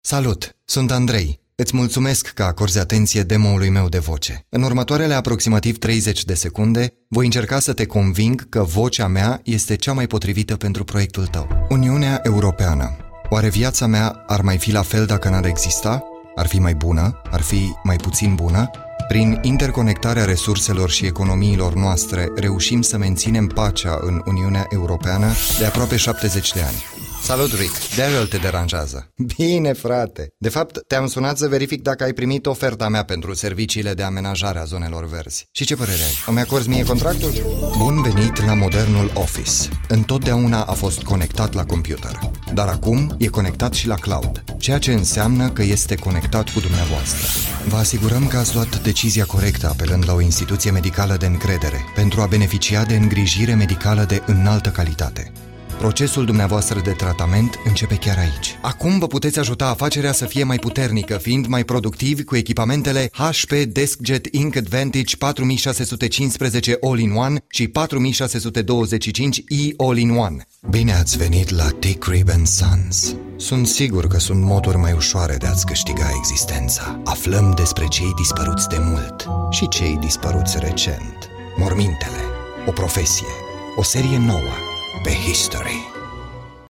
Salut, sunt Andrei. Îți mulțumesc că acorzi atenție demo-ului meu de voce. În următoarele aproximativ 30 de secunde, voi încerca să te conving că vocea mea este cea mai potrivită pentru proiectul tău. Uniunea Europeană. Oare viața mea ar mai fi la fel dacă n-ar exista? Ar fi mai bună? Ar fi mai puțin bună? Prin interconectarea resurselor și economiilor noastre, reușim să menținem pacea în Uniunea Europeană de aproape 70 de ani. Salut, Rick! Daryl te deranjează. Bine, frate! De fapt, te-am sunat să verific dacă ai primit oferta mea pentru serviciile de amenajare a zonelor verzi. Și ce părere ai? Îmi acorzi mie contractul? Bun venit la modernul Office. Întotdeauna a fost conectat la computer, dar acum e conectat și la cloud, ceea ce înseamnă că este conectat cu dumneavoastră. Vă asigurăm că ați luat decizia corectă apelând la o instituție medicală de încredere pentru a beneficia de îngrijire medicală de înaltă calitate. Procesul dumneavoastră de tratament începe chiar aici. Acum vă puteți ajuta afacerea să fie mai puternică, fiind mai productivi cu echipamentele HP DeskJet Ink Advantage 4615 All-in-One și 4625E All-in-One. Bine ați venit la T-Crib & Sons. Sunt sigur că sunt moduri mai ușoare de a-ți câștiga existența. Aflăm despre cei dispăruți de mult și cei dispăruți recent. Mormintele, o profesie, o serie nouă pe History.